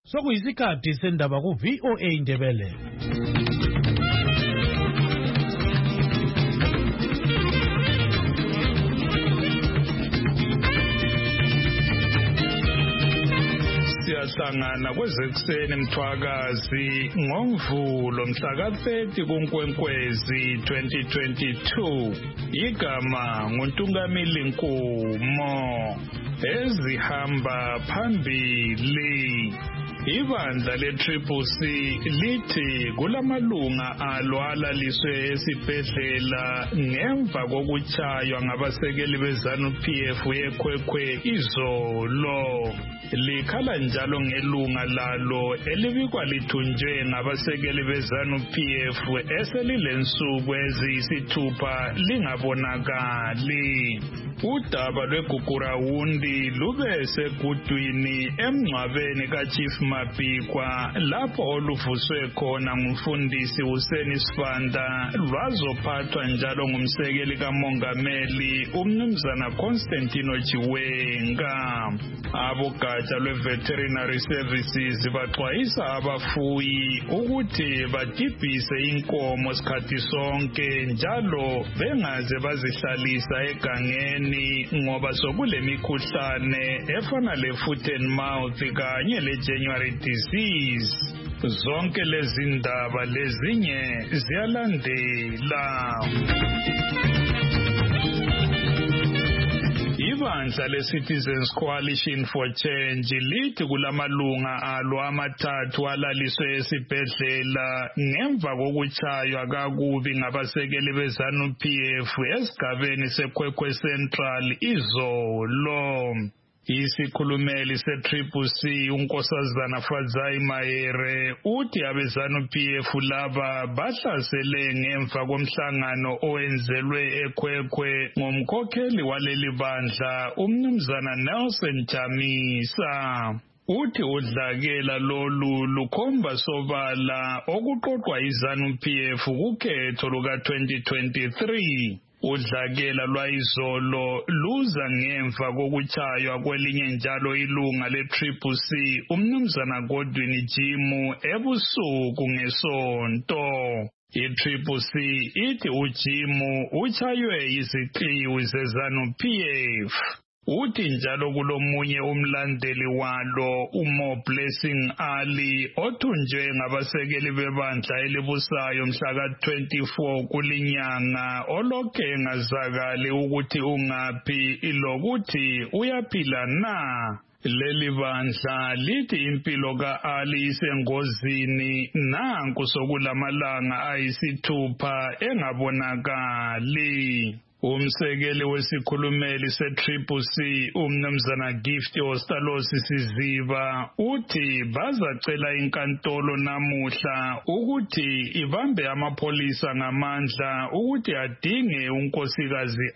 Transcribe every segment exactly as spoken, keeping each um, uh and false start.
Sokuyisikhathi sendaba ku V O A Indebele. Siyahlangana kwezekuseni Mthwakazi ngoMvulo mhla ka thirty kuNkwenkwezi twenty twenty-two. Igama nguNtungamili Nkumo. Ezihamba phambili. Ibandla le-Triple C lithi kulamalunga alo alaliswe esibhedlela ngemva kokutshaywa ngabasekeli beZanu-P F yekhwekhwe izolo. Likhala njalo ngelunga lalo elibikwa lithunjwe ngabasekeli beZanu-P F eselilensuku eziyisithupha lingabonakali. Udaba lweGugurawundi lube segudwini emngcwabeni kaChief Mapikwa lapho oluvuswe khona ngumfundisi Hussein Sifanda lwazophathwa njalo ngumsekeli kamongameli umnumzana Constantino Chiwenga. Abogatsha lwe-Veterinary Services baxwayisa abafuyi ukuthi badibhise inkomo sikhathi sonke njalo bengaze bazihlalisa egangeni ngoba sokulemikhuhlane efana le-foot and mouth kanye le-January disease. Zonke lezi ndaba lezinye ziyalandela. Ibandla le-Citizens Coalition for Change lithi kulamalunga alo amathathu alaliswe esibhedlela ngemva kokutshaywa kakubi ngabasekeli beZanu-P F esigabeni seKhwekhwe Central izolo. Isikhulumeli se-Triple C uNkosazana Fadzai Mayere uthi abeZanu-P F laba bahlasele ngemva komhlangano owenzelwe eKhwekhwe ngomkhokheli waleli bandla umnumzana Nelson Chamisa. Uthi udlakela lolu lukhomba sobala okuqoqwa iZanu-P F kukhetho luka twenty twenty-three. Udlakela lwayizolo luza ngemva kokutshaywa kwelinye njalo ilunga le-Triple C umnumzana Godwin Jimu ebusuku ngesonto. I-Triple C ithi uJimu utshaywe iziqiwi zeZanu-P F. Uthi njalo kulomunye umlandeli walo uMo Blessing Ali othunjwe ngabasekeli bebandla elibusayo mhla ka twenty-four kulinyanga olokhe engazakali ukuthi ungaphi lokuthi uyaphila na. Leli bandla lithi impilo ka-Ali isengozini nanku sokulamalanga ayisithupha engabonakali. Umsekeli wesikhulumeli se-Triple C umnumzana Gift Ostalosi Siziba uthi bazacela inkantolo namuhla ukuthi ibambe amapholisa ngamandla ukuthi adinge unkosikazi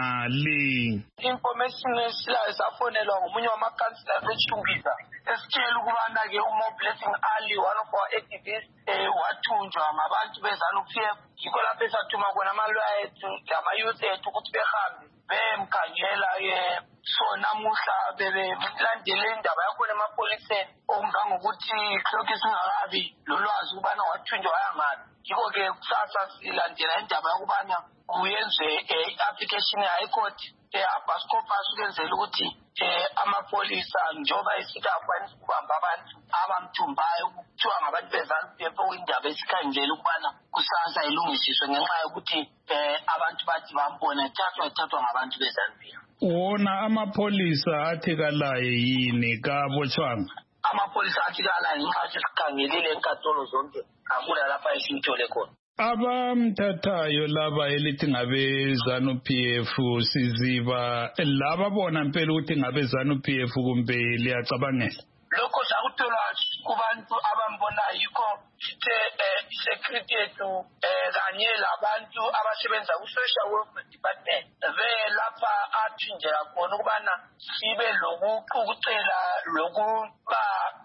Ali. Information esilayo safonelwa ngomunye wamakansila eChungisa esitshela ukubana ke uMo Blessing Ali one of our activists eh wathunjwa ngabantu beZanu-P F. Yikho lapho esathuma khona amalwaya ethu lamayouth ethu ukuthi behambe bemkhangela ke so namuhla bebelandele indaba yakhona emapholiseni okungangokuthi lokhu singakabi lolwazi ukubana wathunjwa wayangaphi. Yikho ke kusasa silandela indaba yakubana kuyenzwe i-application ye-High Court eAbascopas ukwenzela ukuthi amapolisa njengoba esithi akwanisa ukubamba abantu abamthumbayo kuthiwa ngabantu beZanu-P F okuyindaba esikhanjela ukubana kusasa ilungisiswe ngenxa yokuthi abantu bathi bambona ethathwa ethathwa ngabantu beZanu-P F. Wona amapholisa athikalaye yini kabotshwanga? Amapholisa athikalaye ngenxa yokuthi sikhangelile enkantolo zonke akula lapha esimthole khona. Abamthathayo laba elithi ngabe ZANU-P F Siziba laba bona impela ukuthi ngabe ZANU-P F kumbe liyacabangela? Lokho sakuthola kubantu abambonayo yikho sithe i-security yethu kanye labantu abasebenza ku-social welfare department belapha athunjela khona ukubana sibe lokuqukela lokuba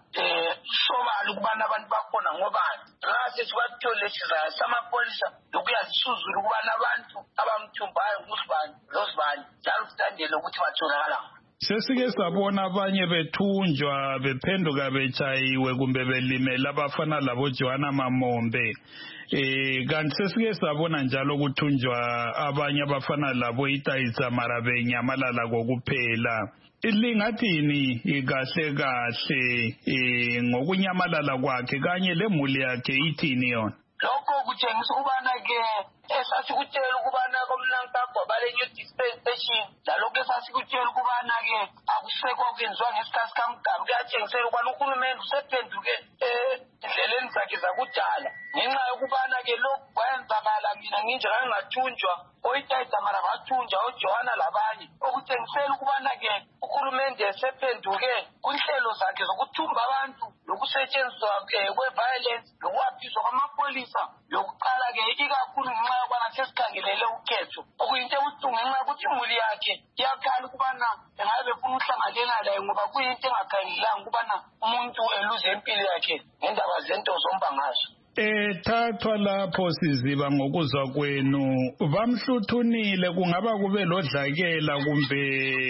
sobala ukubana abantu bakhona ngobani. Ngase sibathole sizaya samapolisa lokuyasizula ukubana abantu abamthumbayo ngusibani losibani njalo sithandele ukuthi batholakala. Sesike sabona abanye bethunjwa bephenduka bechayiwe kumbe belimela abafana labo Joanna Mamombe. Eh kanti sesike sabona njalo ukuthunjwa abanye abafana labo Itayitsa Marabe Nyamalala kokuphela. Lingathini kahle kahle eh ngokunyamalala kwakhe kanye lemuli yakhe ithini yona? Lokho kutshengisa ukubana ke esasikutshela ukubana komnankagwa bale new dispensation lalokho esasikutshela ukubana ke akusekho kwenziwa ngesikhathi kaMgaba kuyatshengisela ukubana uHulumende usephenduke endleleni zakhe zakudala ngenxa yokubana ke lokhu kwayenzakala mina nginjengani ngathunjwa oyitayitsa mara bathunjwa oJohana labanye okutshengisela ukubana ke uHulumende esephenduke kunhlelo zakhe zokuthumba abantu lokusetshenziswa kwe-violence lokuwaphizwa kwamapolisa lokuqala ke ikakhulu ngenxa yokubana sesikhangelele ukhetho okuyinto ebuhlungu ngenxa yokuthi imuli yakhe iyakhala ukubana engabe befuna ukuhlanganyela laye ngoba kuyinto engakhangelelanga ukubana umuntu eluze impilo yakhe ngendaba zento zombangazo. Ethathwa lapho siziba ngokuzwa kwenu bamhluthunile kungaba kube lodlakela kumbe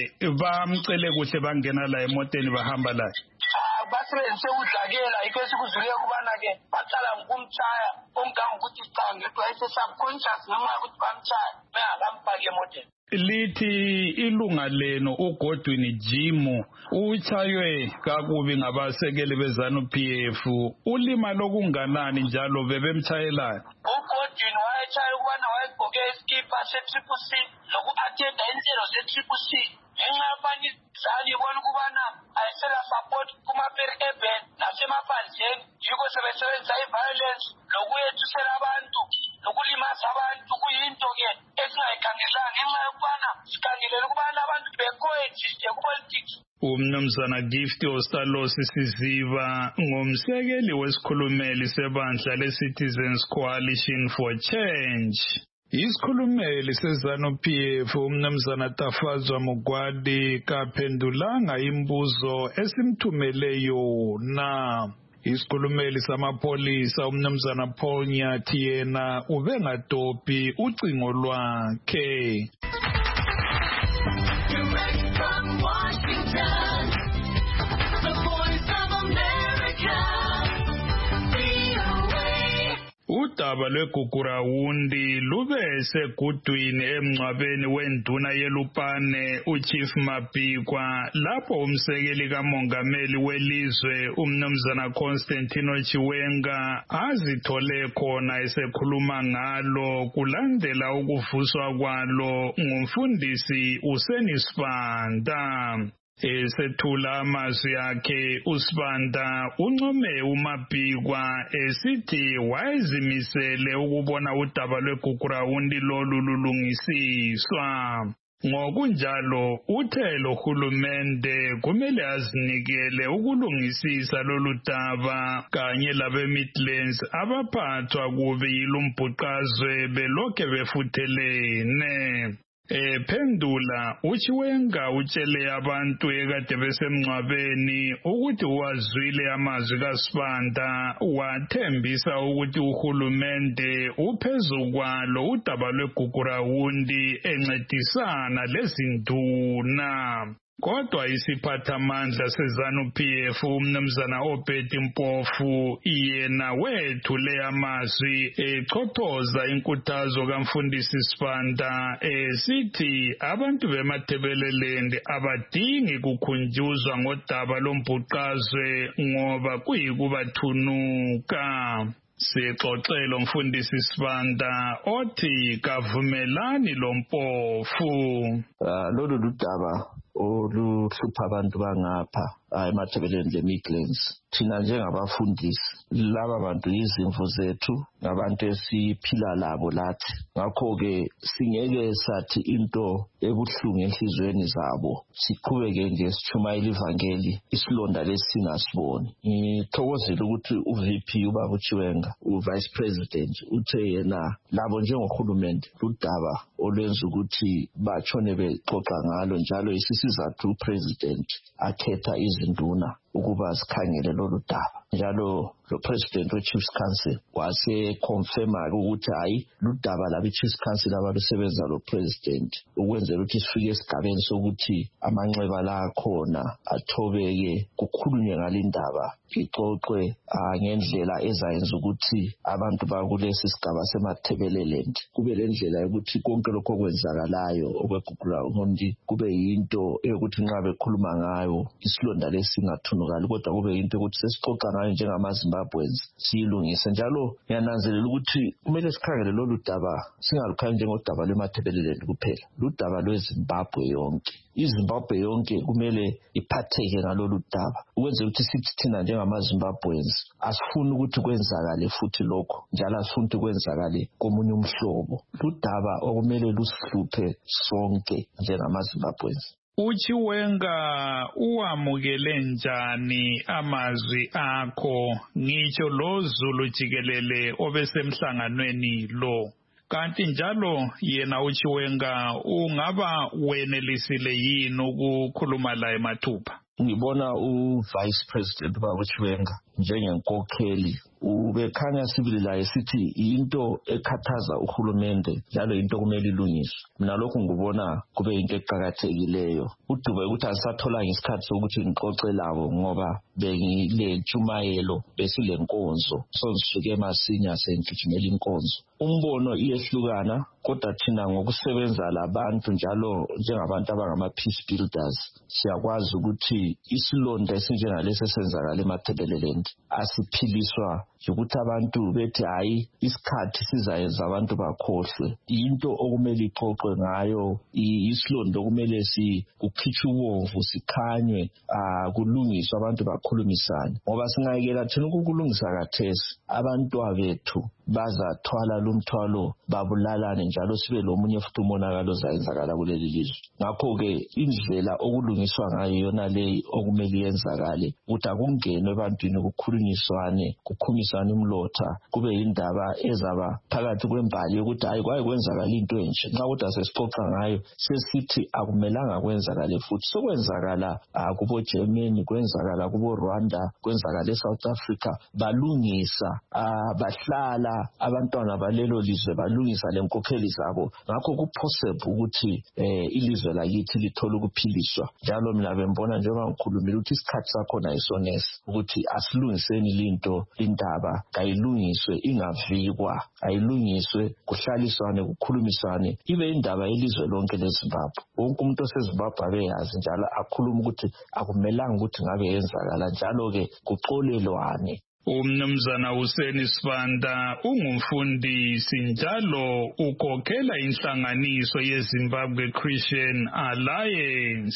bamcele kuhle bangena la emoteni bahamba la basebenzise udlakela yikho esikuzwile kubana ke baqala ngokumtshaya onganga ukuthi cha ngedwa ese subconscious noma ukuthi bamtshaya bengakamfaki emoteni. Lithi ilunga leno uGodwin Jimu uchaywe kakubi ngabasekeli bezanu P F ulima lokunganani njalo bebemtshayela. uGodwin wayechaya ukubana wayegqoke iskipa se-Triple C loku-attenda inhlelo ze-Triple C ngenxa yokubana izali ibona ukubana ayisela support kuma-Peri Urban nasemaphandleni yikho sebesebenzisa i-violence lokuyethusela abantu lokulimaza abantu kuyinto-ke esingayikhangelanga ngenxa yokubana sikhangelele ukubana abantu be-coexiste ku-politics. Umnumzana Gift Ostalosi Siziba ngumsekeli wesikhulumeli sebandla le-Citizens Coalition for Change. Isikhulumeli sezanu P F umnumzana Tafazwa Mugwadi kaphendulanga imbuzo esimthumele yona. Isikhulumeli samapolisa umnumzana Paul Nyathi yena ubengadopi ucingo lwakhe. Direct from Washington, the Voice of America, V O A. Udaba lweGugurawundi lube segudwini emngcwabeni wenduna yeLupane uChief Mapikwa lapho umsekeli kamongameli welizwe umnumzana Constantino Chiwenga azithole khona esekhuluma ngalo kulandela ukuvuswa kwalo ngumfundisi uSenisibanda. Esethula amazwi akhe uSibanda uncome uMapikwa esithi wayezimisele ukubona udaba lweGugurawundi lolu lulungisiswa. Ngokunjalo uthe lo hulumende kumele azinikele ukulungisisa lolu daba kanye labe Midlands abaphathwa kubi yilumbhuqazwe belokhe befuthelene. Ephendula uChiwenga utshele abantu ekade besemngcwabeni ukuthi wazwile amazwi kaSibanda wathembisa ukuthi uHulumende uphezu kwalo udaba lweGugurawundi encedisana lezinduna. Kodwa isiphathamandla sezanu P F umnumzana Obedi Mpofu yena wethule amazwi echothoza inkuthazo kamfundisi Sibanda esithi abantu bemathebelelendi abadingi kukhunjuzwa ngodaba lombhuqazwe ngoba kuyikubathunuka. Sixoxelo mfundisi Sibanda othi kavumelani lo Mpofu. Lolu ludaba oluhlupha abantu bangapha emathebeleni le-Midlands. Thina njengabafundisi laba bantu izimvu zethu ngabantu esiphila labo lathi. Ngakho-ke singeke sathi into ebuhlungu enhlizweni zabo siqhubeke nje sitshumayela ivangeli isilonda lesi singasiboni. Ngithokozile ukuthi u-V P ubaba uChiwenga u-Vice President uthe yena labo njengohulumende ludaba olwenza ukuthi batshone bexoxa ngalo njalo isisizathu uPresident akhetha izinduna ukuba sikhangele lolu daba. njalo lo president we-Chiefs Council wase-confirma-ke ukuthi hayi ludaba laba i-Chiefs Council abalusebenza lo president ukwenzela ukuthi sifike esigabeni sokuthi amanxeba la akhona athobeke kukhulunywe ngale ndaba ixoxwe ngendlela ezayenza ukuthi abantu bakulesi sigaba seMathebeleland kube le ndlela yokuthi konke lokho okwenzakalayo okweGugurawundi kube yinto eyokuthi nxa bekhuluma ngayo isilonda lesi singathunukali kodwa kube yinto yokuthi sesixoxa ngayo njengamaZimbabweans siyilungise. Njalo ngiyananzelela ukuthi kumele sikhangele lolu daba singalukhangeli njengodaba lweMathebeleland kuphela, ludaba lweZimbabwe yonke. iZimbabwe yonke kumele iphatheke ngalolu daba ukwenzela ukuthi sithi thina njengamaZimbabweans asifuni ukuthi kwenzakale futhi lokho njalo asifuni ukuthi kwenzakale komunye umhlobo. Ludaba okumele lusihluphe sonke njengamaZimbabweans. uChiwenga uwamukele njani amazwi akho ngitsho lo Zulu jikelele obesemhlanganweni lo? Kanti njalo yena uChiwenga ungaba wenelisile yini ukukhuluma la eMathupha? Ngibona u-Vice President ubaba uChiwenga njengenkokheli ubekhanya sibili la esithi into ekhathaza uhulumende njalo into kumele ilungiswe. Mina lokhu ngibona kube into eqhakathekileyo. uDube ukuthi asathola isikhathi sokuthi ngixoxe labo ngoba bengile ntshumayelo besile nkonzo so sisuke masinya sengijimela inkonzo. Umbono iyehlukana kodwa thina ngokusebenza labantu njalo njengabantu abangama peace builders siyakwazi ukuthi isilonda esinjengalesi esenzakala eMathebeleland asiphiliswa ukuthi abantu bethi hayi isikhathi sizayenza abantu bakhohlwe. Into okumele ixoxwe ngayo isilonda okumele si kukhitshwe ubomvu sikhanywe kulungiswa abantu bakhulumisane ngoba singayekela thina ukukulungisa kathesi abantu abethu bazathwala lumthwalo babulalane njalo sibe lomunye futhi umonakalo zayenzakala kuleli lizwe. Ngakho-ke indlela okulungiswa ngayo yona leyi okumele yenzakale ukuthi akungenwe ebantwini kukhulunyiswane kukhumisane umlotha kube yindaba ezaba phakathi kwembali yokuthi hayi kwaye kwenzakala into enje nxa kodwa sesixoxa ngayo sesithi akumelanga kwenzakale futhi sokwenzakala kubo Germany kwenzakala kubo Rwanda kwenzakala eSouth Africa balungisa bahlala abantwana balelo lizwe balungisa lenkokheli zabo. Ngakho kupossible ukuthi ilizwe lakithi lithola ukuphiliswa. Njalo mina bembona njengoba ngikhulumile ukuthi isikhathi sakhona isonesi ukuthi asilungiseni linto indaba kayilungiswe ingavikwa ayilungiswe kuhlaliswane kukhulumiswane ibe indaba yelizwe lonke leZimbabwe. Wonke umuntu oseZimbabwe abeyazi njalo akhuluma ukuthi akumelanga ukuthi ngabe yenzakala njalo-ke kuxolelwane. Umnumzana Hussein Sibanda ungumfundisi njalo ukhokhela inhlanganiso yeZimbabwe Christian Alliance.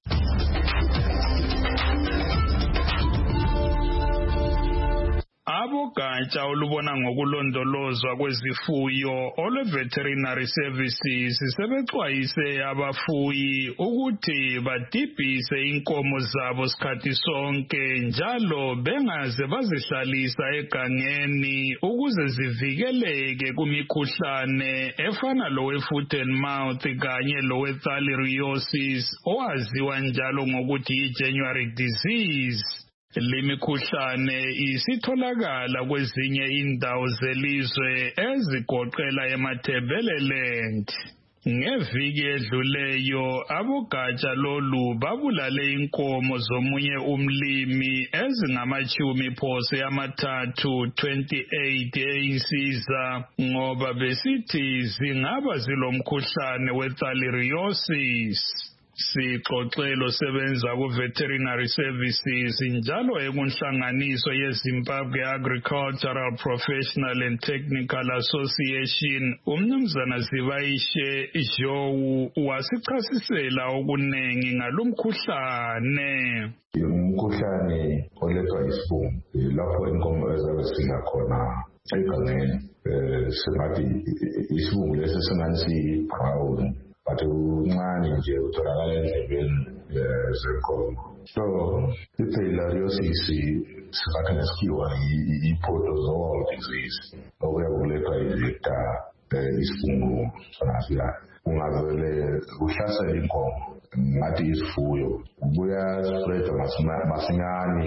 Abogatsha olubona ngokulondolozwa kwezifuyo olwe-Veterinary Services sebexwayise abafuyi ukuthi badibhise inkomo zabo sikhathi sonke njalo bengaze bazihlalisa egangeni ukuze zivikeleke kumikhuhlane efana lowe-foot and mouth kanye lowe-thaliariosis owaziwa njalo ngokuthi yi-January disease. Limikhuhlane isitholakala kwezinye indawo zelizwe ezigoqela eMathebeleland. Ngeviki edluleyo abogatsha lolu babulale inkomo zomunye umlimi ezingamachumi phose amathathu twenty-eight einsiza ngoba besithi zingaba zilomkhuhlane we-thaliariosis. Sixoxelo sebenza ku-Veterinary Services njalo ekunhlanganiso yeZimbabwe Agricultural Professional and Technical Association umnumzana Zibayishe Jowu wasichasisela okunengi ngalomkhuhlane. Umkhuhlane olethwa isibungu lapho inkomo ezabe singakhona egangeni singathi isibungu lesi singani brown but uncane nje utholakala endlebeni zenkomo. So i-thaliariosis singathi ngesikhiwa i-protozoal disease okuyabe kulethwa i-vector isibungu sonafika ungavele kuhlasela inkomo ngathi isifuyo kubuya spread masinyane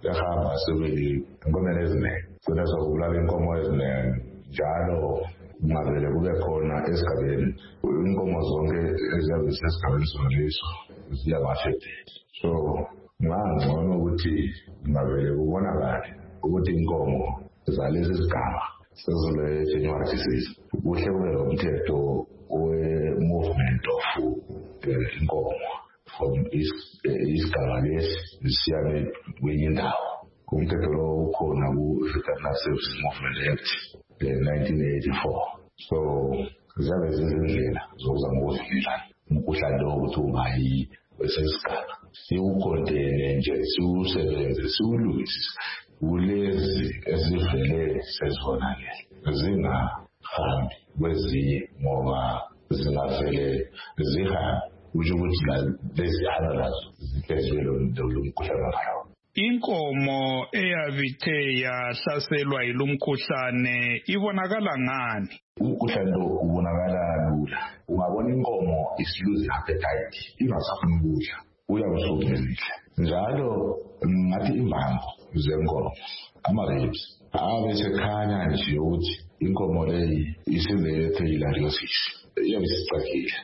yahamba sibili inkomelo eziningi sona sokubulala inkomo eziningi njalo kungavele kube khona esigabeni inkomo zonke eziyabe zisesigabeni soneso ziyabafected. So ngangcono ukuthi kungavele kubonakale ukuthi inkomo zalezi sigaba sezole January disease kuhle kube umthetho we-movement of inkomo from isigaba lesi siyame kwenye indawo. Umthetho lo ukhona ku-Veterinary Services Movement Act nineteen eighty-four. So ziyabe zizindlela zokuzama ukuvikela umkhuhlane lo ukuthi ungayi kwesesigaba. Siwukontene nje siwusebenze siwulungise kulezi ezivele sezibonakele zingahambi kwezinye ngoba zingavele zihambe kusho ukuthi lezi hana lazo ziphezulu lo mkhuhlane wayo. Inkomo eyabithe yahlaselwa yilumkhuhlane ibonakala ngani? Umkhuhlane lo ubonakala lula. Ungabona inkomo isiluze appetite ingasafuni ukudla uyawusukuzile. Njalo ngathi imbango zenkomo ama-ribs abe sekhanya nje ukuthi inkomo leyi isilethe ilariosisi iyabe isicakile.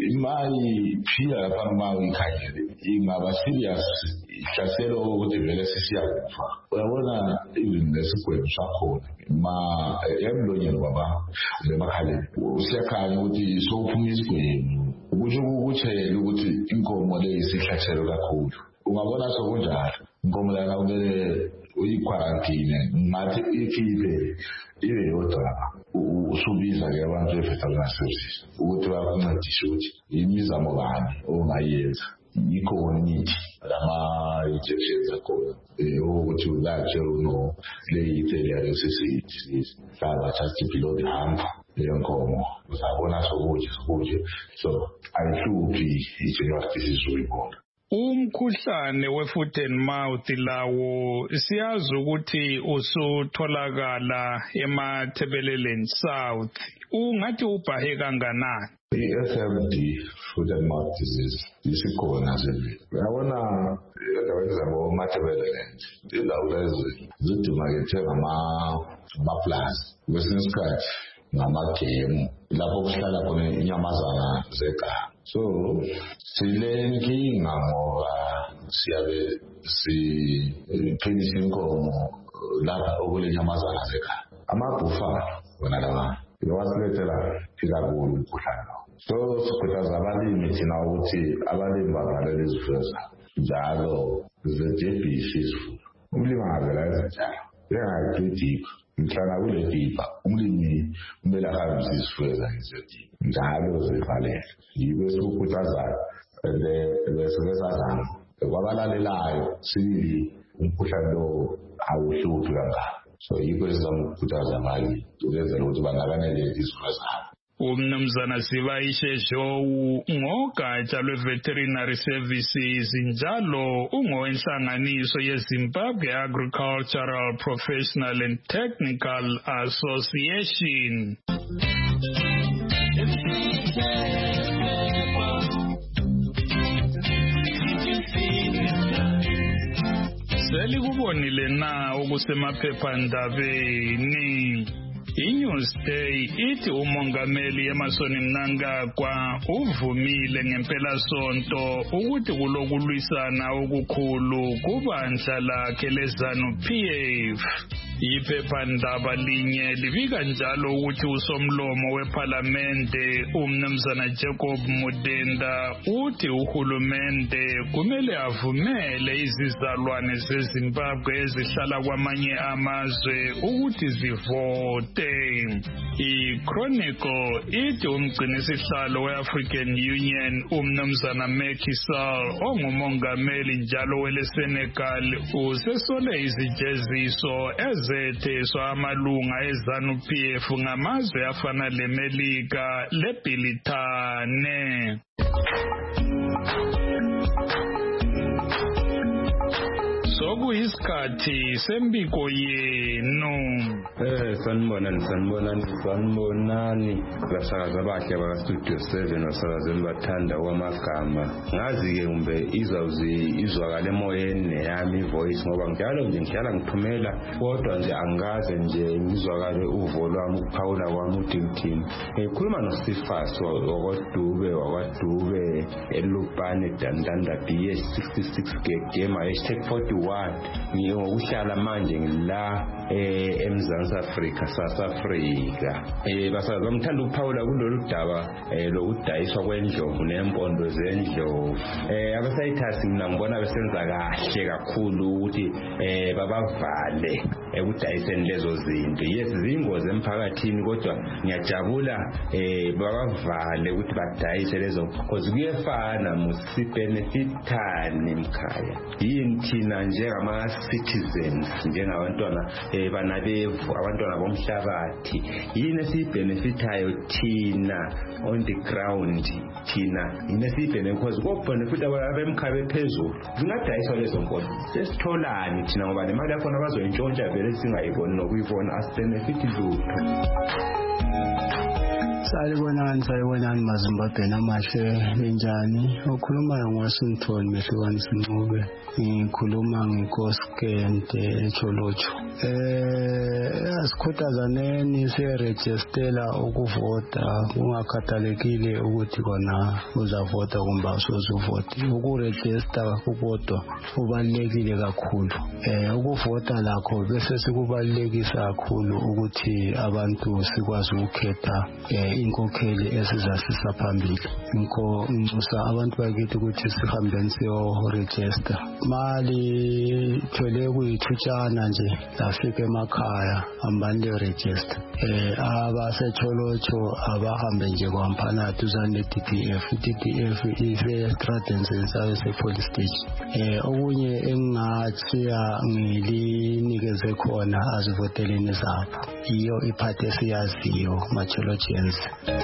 Mayiphila lapha uma uyikhangele ingaba serious ihlaselo ukuthi vele sesiyakufa. Uyabona even nesigwebo sakhona ma emlonyeni baba lemakhaleni usiyakhanya ukuthi sokuphuma isigwebo ukusho ukutshela ukuthi inkomo leyi isihlathelo kakhulu. Ungabona sokunjalo inkomo lana kumele uyiquarantine ngathi iphile ibe yodwa usubiza ke abantu be-Veterinary Services ukuthi bakuncedishe ukuthi imizamo bani ongayenza ikhona imithi lama-injections akhona ukuthi ulatshwe uno leyi-filariosisi disease hlaba just below the hump yenkomo uzabona sokuje sokuje so ayihluphi i-January disease uyibona. Umkhuhlane we-foot and mouth lawo siyazi ukuthi usutholakala emathebeleleni south. Ungathi ubhahe kanganani? I-F M D, foot and mouth disease, isikhona sele. Uyabona endaweni zabo-Matabeleland, indawo lezi zidumakethe ngama-plus. Kwesinye isikhathi ngama-game lapho kuhlala khona inyamazana zeganga. So sile nkinga ngoba siyabe siphilisa inkomo lapha okule nyamazana zeganga. Amabhufalo wona lawa iwasilethela ikakhulu umkhuhlane lo. So sikhuthaza abalimi thina ukuthi abalimi bavalele izifuyo zabo njalo zidebhishe izifuyo. Umlimi angavela ezinjalo engayidipha mhlana kule dipha umlimi kumele ahambise izifuyo zakhe zedipha njalo zivalele. Yibe sikukhuthazayo bese besazama kwabalalelayo sibili umkhuhlane lo awuhluphi kangako. So yikho sizamkhuthaza abalimi ukwenzela ukuthi banakanele izifuyo zabo. Umnumzana Sibayishe Jowu ngogatsha lwe-Veterinary Services njalo ungowenhlanganiso ye-Zimbabwe Agricultural Professional and Technical Association. Selikubonile na okusemaphephandabeni. I-Newsday ithi umongameli Emmerson Mnangagwa uvumile ngempelasonto ukuthi kulokulwisana okukhulu kubandla lakhe leZANU P F. Iphephandaba linye libika njalo ukuthi usomlomo wePhalamende uMnumzana Jacob Mudenda uthi uhulumende kumele avumele izizalwane zeZimbabwe ezihlala kwamanye amazwe ukuthi zivote. I-Chronicle ithi umgcinisihlalo we-African Union uMnumzana Macky Sall ongumongameli njalo wele-Senegal usesole izijeziso ezetheswa amalunga eZANU P F ngamazwe afana leMelika leBrithani. sokuyisikhathi sembiko yenu. Eh sanibonani sanibonani sanibonani basakaza bahle baka Studio seven basakazeni bathanda kwamagama. Ngazi ke kumbe izawuzi izwakala emoyeni yami voice ngoba njalo nje ngihlala ngithumela kodwa nje angaze nje ngizwakale uvo lwami ukuphawula kwami uthimthimi. Ngikhuluma noSifas wakwaDube wakwaDube eLupane Dandanda B S sixty-six Gegema hashtag forty-one ngiyokuhlala manje ngila eh eMzansi Afrika South Africa. Eh basazi ngithanda ukuphawula kulolu daba eh lokudayiswa kwendlovu nempondo zendlovu. Eh abasayithasi mina ngibona besenza kahle kakhulu ukuthi eh babavale ekudayiseni lezo zinto. Yes zingozi emphakathini kodwa ngiyajabula eh babavale ukuthi badayise lezo because kuyefana musibhenefithani emkhaya. Yini thina njengama citizens njengabantwana eh banabevu abantwana bomhlabathi yini esibhenefithayo thina on the ground thina yini esibhenefithayo because kokubhenefitha abemkhabe phezulu zingadayiswa lezo nkonzo sesitholani thina ngoba nemali yakhona bazoyintshontsha vele singayiboni nokuyibona asibhenefithi lutho. Salibonani salibonani maZimbabwe namahle benjani ukhuluma ngoSinthoni Mehlukani Sincube ngikhuluma ngikoskente echolocho eh asikhuthazaneni siregistela ukuvota kungakhathalekile ukuthi kona uzavota kumbe usozuvota ukuregister ukuvota kubalekile kakhulu eh ukuvota lakho bese sikubalekisa kakhulu ukuthi abantu sikwazi ukukhetha eh inkokheli esizasisa phambili ngikho ngisusa abantu bakithi ukuthi sihambe siyo register mali thole kuyithutshana nje lafika emakhaya ambande register eh abasecholocho abahambe nje kwampana duzane D D F D D F ife Stratens se police station eh okunye engingatshiya ngilinikeze khona azivoteleni zabo iyo iphathe siyaziyo macholochians.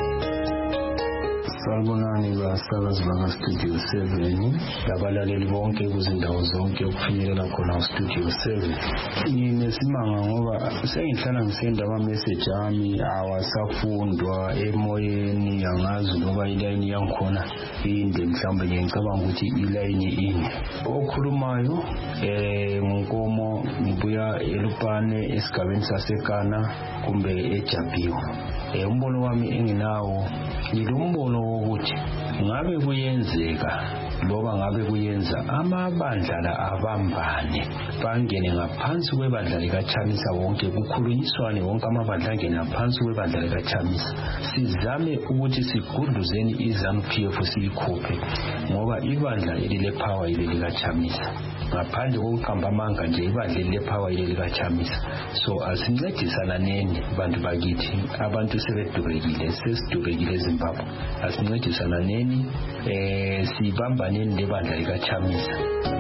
Salibonani basakazi baka Studio seven labalaleli bonke kuzindawo zonke ukufinyelela khona Studio seven. Nginesimanga ngoba sengihlala ngisenda ama message ami awasafundwa emoyeni yangazi ngoba iline yangikhona inde mhlawumbe ngicabanga ukuthi iline ini okhulumayo eh ngokomo ngibuya eLupane esigabeni saseKana kumbe eJabiwa. Eh umbono wami enginawo ngilombono ukuthi ngabe kuyenzeka loba ngabe kuyenza amabandla la abambane bangene ngaphansi kwebandla likaChamisa wonke kukhulunyiswane wonke amabandla angene ngaphansi kwebandla likaChamisa sizame ukuthi sigudluzeni iZANU P F siyikhuphe ngoba ibandla elile power ile likaChamisa ngaphandle kokuqamba amanga nje ibandla le power ile likaChamisa so asincedisana neni bantu bakithi abantu sebedurekile sesidurekile eZimbabwe asincedisana neni eh sibambaneni lebandla likaChamisa.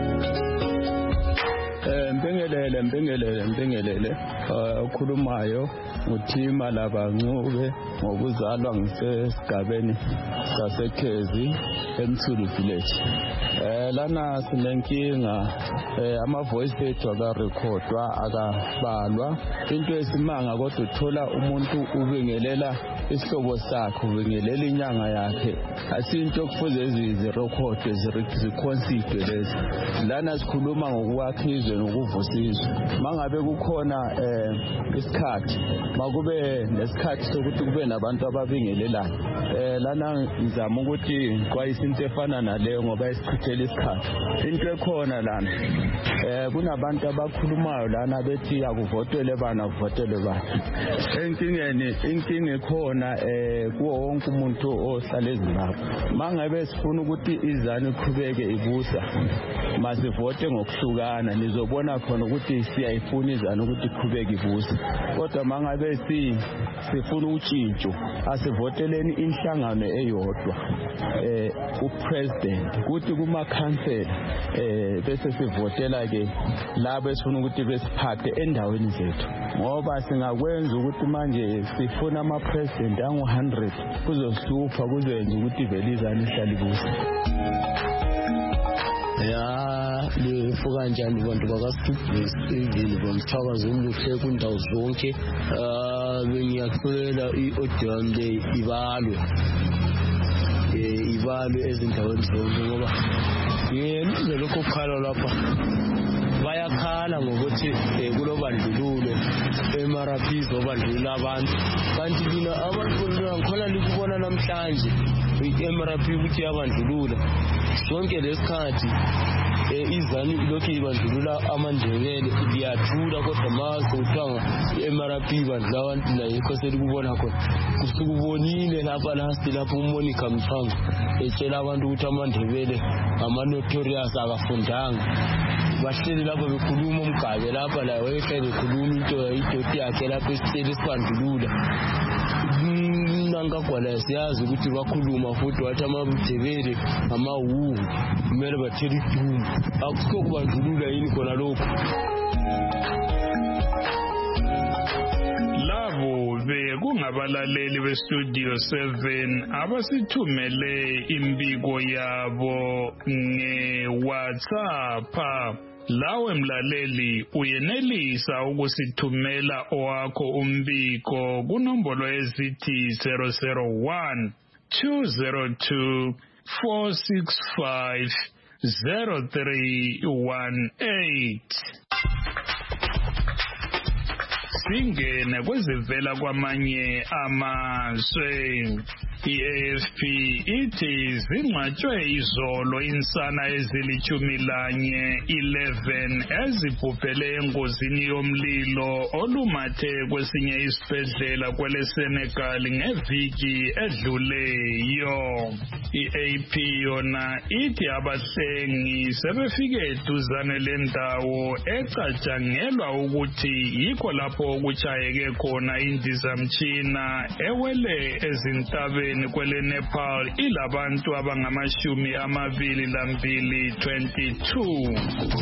Eh mbengelele mbengelele mbengelele okhulumayo uThima Labancube ngokuzalwa ngisesigabeni saseKhezi eMthulu village. Eh lana sinenkinga eh ama voice ethu akarekhodwa akabalwa into esimanga kodwa uthola umuntu ubingelela isihlobo sakhe ubingelela inyanga yakhe asinto kufuze zirekhodwe ziconsider lezi lana sikhuluma ngokuwakhizwe nokuvusizwa mangabe kukhona eh isikhathi makube nesikhathi sokuthi kube nabantu ababingelelayo eh lana ngizama ukuthi kwayisa into efana naleyo ngoba isichithela isikhathi into ekhona lana eh kunabantu abakhulumayo lana bethi akuvotele bana kuvotele bana enkingeni inkinga ekhona eh kuwo wonke umuntu ohlala eZimbabwe mangabe sifuna ukuthi iZANU iqhubeke ibusa masivote ngokuhlukana nizobona khona ukuthi siyayifuna iZANU ukuthi iqhubeke ibusa kodwa mangabe si sifuna utshintsho asivoteleni inhlangano eyodwa eh upresident ukuthi kuma council eh bese sivotela ke labo esifuna ukuthi besiphathe endaweni zethu ngoba singakwenza ukuthi manje sifuna ama president angu one hundred kuzosupha kuzenza ukuthi vele iZANU ihlale ibusa. Ya lifu kanjani bantu bakaStudent bomthakazo umluhle kundawo zonke. Ah bengiyacela i-audio yami ibalwe. Eh ibalwe ezindaweni zonke ngoba yena lokho kukhala lapha. Bayakhala ngokuthi kulobandlululo eMarapizo obandlulula abantu kanti mina abantu ngikhola likubona namhlanje eMarapi ukuthi yabandlulula sonke lesikhathi izani lokho ibandlulula amandebele liyathula kodwa mase utanga eMarapi bandla abantu la yikho selikubona khona kusukubonile lapha last lapho uMonica Mthanga etshela abantu ukuthi amandebele ama notorious akafundanga bahleli lapho bekhuluma umgabe lapha la wehle bekhuluma into idoti yakhe lapho esitshela isibandlulula nangagwala siyazi ukuthi bakhuluma futhi wathi amabudebele amawu kumele bathela idumo akusikho kubandlulula yini khona lokho. Labo bekungabalaleli beStudio seven abasithumele imbiko yabo nge-WhatsApp. Lawe mlaleli uyenelisa ukusithumela owakho umbiko kunombolo ezithi zero zero one two zero two four six five zero three one eight. Singene kwezivela kwamanye amazwe. I-A F P ithi zingcwatshwe izolo insana ezilithumi lanye eleven ezibhubhele engozini yomlilo olumathe kwesinye isibhedlela kwele Senegal ngeviki edluleyo. I-A P yona ithi abahlengi sebefike eduzane lendawo ecatshangelwa ukuthi yikho lapho okuchayeke khona indizamtshina ewele ezintabeni kwele Nepal ilabantu abangamashumi amabili lambili twenty-two.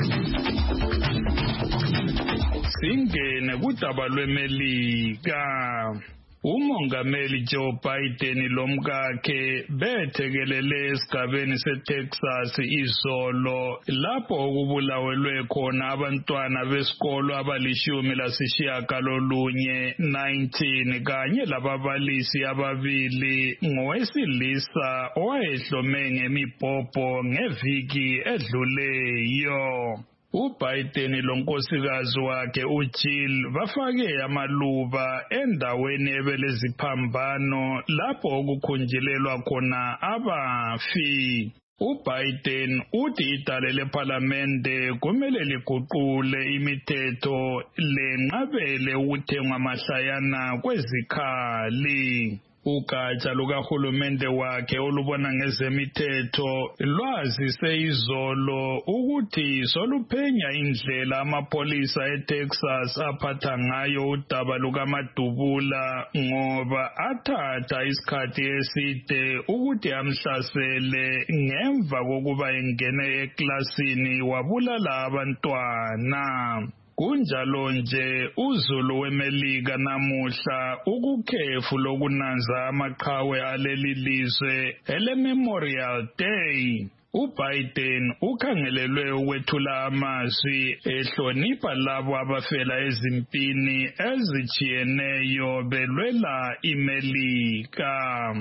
Singene kudaba lweMelika. Umongameli Joe Biden lomkakhe bethekelele esigabeni seTexas izolo lapho okubulawelwe khona abantwana besikolo abalishumi lasishiyagalolunye nineteen kanye lababalisi ababili ngowesilisa owayehlome ngemibhobho ngeviki edluleyo. uBiden lonkosikazi wakhe uJill bafake amaluba endaweni ebeleziphambano lapho okukhunjilelwa khona abafi. uBiden uthi idale lePhalamende kumele liguqule imithetho lenqabele ukuthengwa mahlayana kwezikhali. Ugatsha lukahulumende wakhe olubona ngezemithetho lwazise izolo ukuthi soluphenya indlela amapolisa eTexas aphatha ngayo udaba lukaMadubula ngoba athatha isikhathi eside ukuthi amhlasele ngemva kokuba engene eklasini wabulala abantwana. Kunjalo nje uzulu weMelika namuhla ukukhefu lokunanza amaqhawe aleli lizwe ele Memorial Day. uBiden ukhangelelwe ukwethula amazwi ehlonipha labo abafela ezimpini ezijiyeneyo belwela iMelika.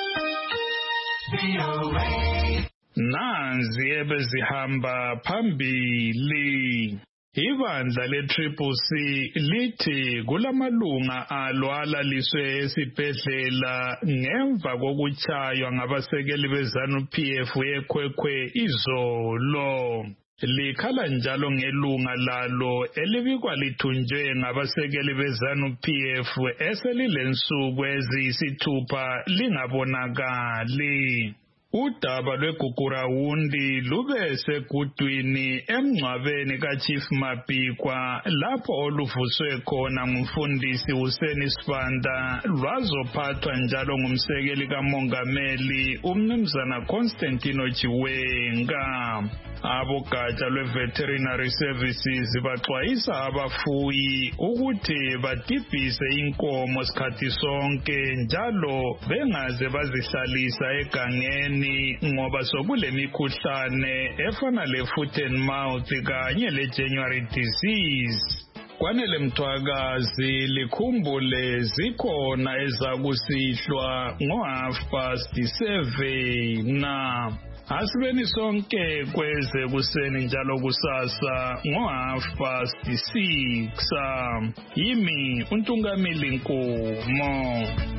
Nanzi ebezihamba phambili. Ibandla le-Triple C lithi kulamalunga alo alaliswe esibhedlela ngemva kokuchaywa ngabasekeli beZANU-P F eKwekwwe izolo. Likhala njalo ngelunga lalo elibikwa lithunjwe ngabasekeli beZANU-P F eselilensuku eziyisithupha lingabonakali. Udaba lweGugurawundi lube segudwini emngcwabeni kaChief Mabikwa lapho oluvuswe khona ngumfundisi Hussein Sibanda lwazophathwa njalo ngumsekeli kamongameli umnumzana Constantino Chiwenga. Abogatsha lwe-Veterinary Services baxwayisa abafuyi ukuthi badibhise inkomo sikhathi sonke njalo bengaze bazihlalisa egangeni ngoba sokule mikhuhlane efana le-foot and mouth kanye le-January disease. Kwanele Mthwakazi likhumbule zikhona ezakusihlwa ngo half past seven na asibeni sonke kweze kuseni njalo kusasa ngo half past six. Yimi uNtungamili Nkomo.